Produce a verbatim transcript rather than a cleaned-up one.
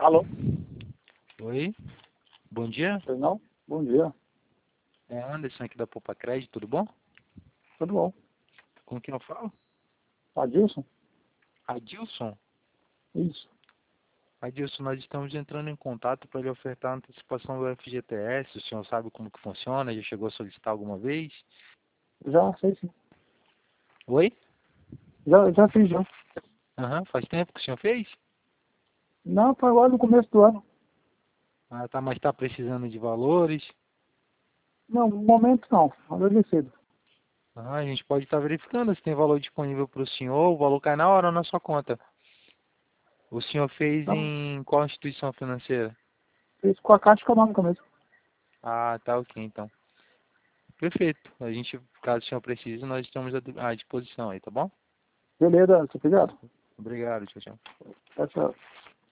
Alô? Oi, bom dia. Pois não? Bom dia. É Anderson aqui da Poupa Crédito, tudo bom? Tudo bom? Com quem eu falo? Adilson? Adilson. Isso. Adilson, nós estamos entrando em contato para lhe ofertar a antecipação do F G T S. O senhor sabe como que funciona? Já chegou a solicitar alguma vez? Já sei sim. Oi? Já, já fiz já. Aham, faz tempo que o senhor fez? Não, foi agora no começo do ano. Ah, tá, mas está precisando de valores? Não, no momento não. Agora cedo. Ah, a gente pode estar verificando se tem valor disponível para o senhor. O valor cai na hora na sua conta. O senhor fez Não, em qual instituição financeira? fiz com a Caixa Econômica mesmo. Ah, tá ok, então. Perfeito. A gente, caso o senhor precise, nós estamos à à disposição aí, tá bom? Beleza, obrigado. Obrigado, tchau, tchau. Tchau, tchau.